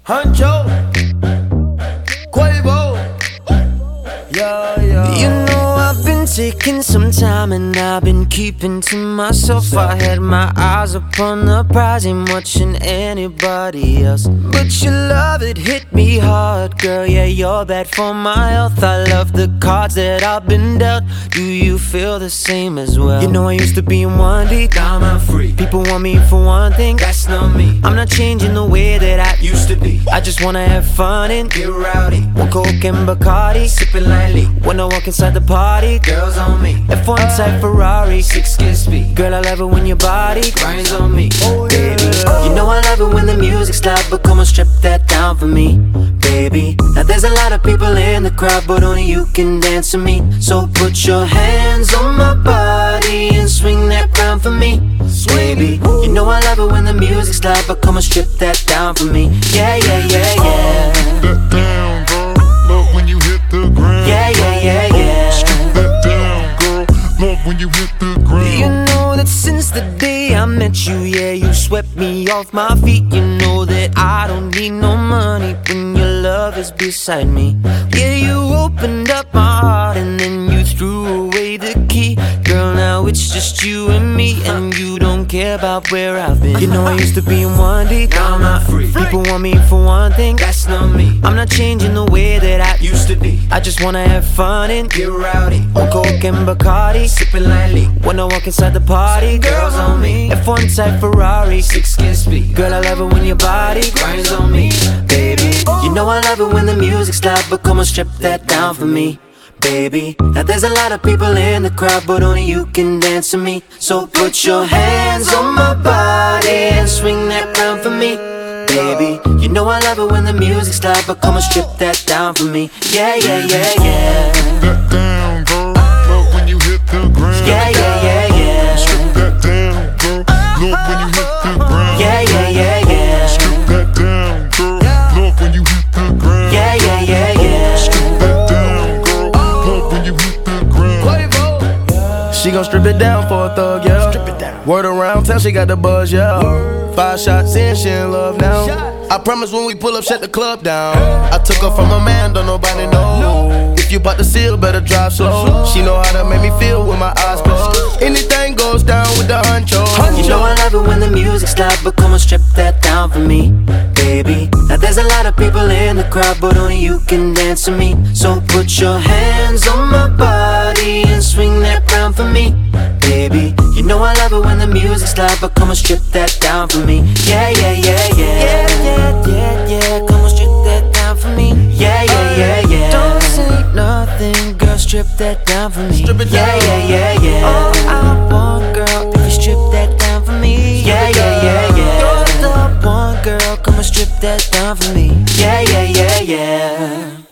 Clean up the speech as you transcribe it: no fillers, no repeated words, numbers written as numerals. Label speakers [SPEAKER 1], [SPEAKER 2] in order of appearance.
[SPEAKER 1] Huncho, Quavo, yeah.
[SPEAKER 2] You know I've been taking some time and I've been keeping to myself. I had my eyes upon the prize, ain't watching anybody else. But your love, it hit me hard, girl, yeah, you're bad for my health. I love the cards that I've been dealt. Do you feel the same as well? You know I used to be in one deep,
[SPEAKER 1] now I'm free.
[SPEAKER 2] people want me for one thing,
[SPEAKER 1] That's not me.
[SPEAKER 2] I'm not changing the way that I
[SPEAKER 1] Used to be.
[SPEAKER 2] I just wanna have fun and
[SPEAKER 1] Get rowdy.
[SPEAKER 2] one Coke and Bacardi.
[SPEAKER 1] Sipping lightly.
[SPEAKER 2] When I walk inside the party,
[SPEAKER 1] Girls on me.
[SPEAKER 2] F1 type Ferrari.
[SPEAKER 1] 6 kiss speed.
[SPEAKER 2] Girl, I love it when your body
[SPEAKER 1] Grinds on me.
[SPEAKER 2] baby. You know I love it when the music's loud, but come on, strip that down for me, baby. Now there's a lot of people in the crowd, but only you can dance to me. So put your hands on my body and swing that crown for me, baby. You know I love it when the music's loud, but come on, strip that down for me. Yeah.
[SPEAKER 3] That down, girl. Love when you hit the ground.
[SPEAKER 2] Yeah.
[SPEAKER 3] Strip that down, girl. Love when you hit the ground.
[SPEAKER 2] You know that since the day I met you, yeah, you swept me off my feet. You know that I don't need no money when your love is beside me. Yeah, you opened up my heart and then you threw away the key. Girl, now it's just you and me, and you don't care about where I've been. You know I used to be in one deep,
[SPEAKER 1] Now I'm not free.
[SPEAKER 2] people want me for one thing,
[SPEAKER 1] That's not me.
[SPEAKER 2] I'm not changing the way that I
[SPEAKER 1] Used to be.
[SPEAKER 2] I just wanna have fun and
[SPEAKER 1] Get rowdy.
[SPEAKER 2] one Coke and Bacardi.
[SPEAKER 1] Sipping lightly.
[SPEAKER 2] When I walk inside the party,
[SPEAKER 1] Girls on me.
[SPEAKER 2] F1 type Ferrari.
[SPEAKER 1] 6 kiss speed.
[SPEAKER 2] Girl, I love it when your body
[SPEAKER 1] Grinds on me.
[SPEAKER 2] baby. You know I love it when the music's loud, but come on, strip that down for me, baby. Now there's a lot of people in the crowd, but only you can dance to me. So put your hands on my body and swing that crown for me, baby. You know I love it when the music's loud, but come on, strip that down for me. Yeah.
[SPEAKER 3] That down, girl. Love when you hit the ground.
[SPEAKER 2] Yeah.
[SPEAKER 3] Strip that down, girl. Love when you hit the ground.
[SPEAKER 2] Yeah.
[SPEAKER 3] Strip that down, girl. Love when you hit the ground.
[SPEAKER 2] Yeah.
[SPEAKER 3] Strip that down, girl. Love when you hit the ground.
[SPEAKER 1] Quavo. She gon' strip it down for a thug, yeah. Strip it down. Word around town, she got the buzz, yeah. 5 shots in, she in love now. I promise when we pull up, shut the club down. I took her from a man, don't nobody know. If you bout to seal, better drive slow. She know how to make me feel with my eyes closed. Anything goes down with the huncho.
[SPEAKER 2] You know I love it when the music's loud, but come on, strip that down for me, baby. Now there's a lot of people in the crowd, but only you can dance to me. So put your hands on my body and swing that crown for me, baby. You know I love it when the music's loud, but come on, strip that down for me. Yeah. Come on, strip that down for me. Yeah. Don't say nothing, girl, strip that down for me.
[SPEAKER 1] Strip it down.
[SPEAKER 2] Yeah. All I want, girl, if you strip that down for me. Yeah. You're the one, girl, come on, strip that down for me. Yeah.